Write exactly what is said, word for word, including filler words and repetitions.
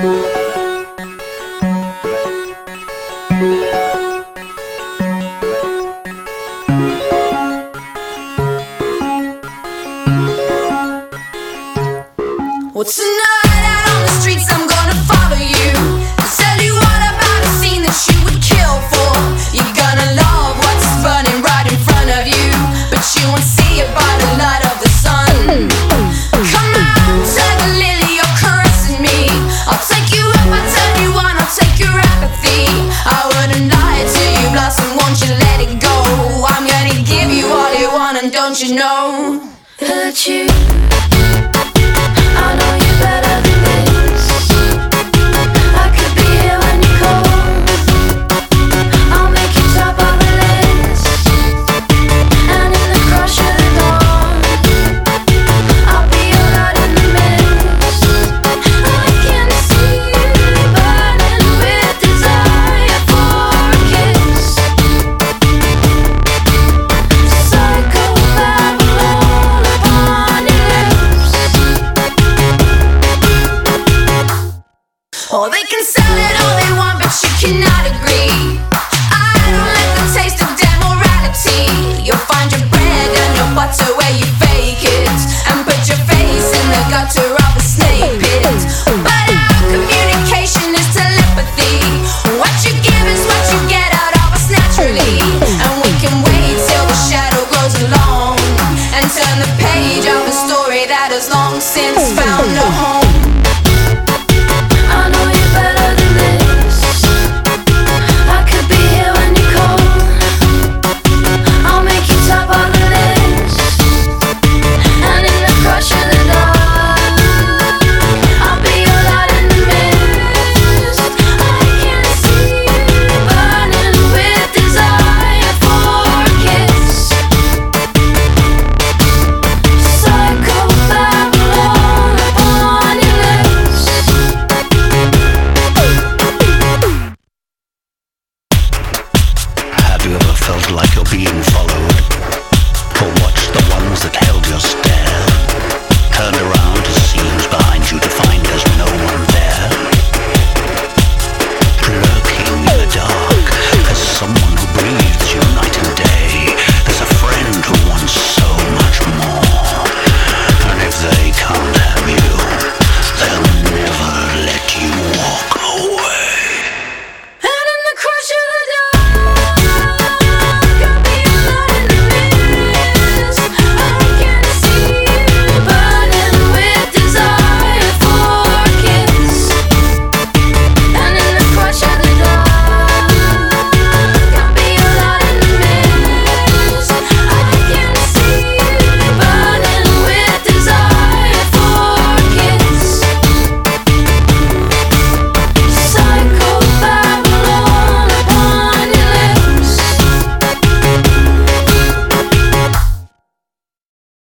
Well, tonight out on the streets I'm gonna follow you, tell you all about a scene that you would kill for. You're gonna love what's burning right in front of you, but you won't see it by the light of the sun. Come on, take a lily, you're caressing me. I'll take you up, I'll turn you on, I'll take your apathy. I wouldn't lie to you, blossom, won't you let it go? I'm gonna give you all you want, and don't you know that you I know you better than this. I could be here when you call. I'll make you top of the list. And in the crush of the dawn, I'll be your light in the mist. I can see you burning with desire for a kiss. Psychopath all upon your lips. Oh, they can sell it all they want, but you cannot agree. I don't like the taste of demorality. You'll find your bread and your butter where you fake it, and put your face in the gutter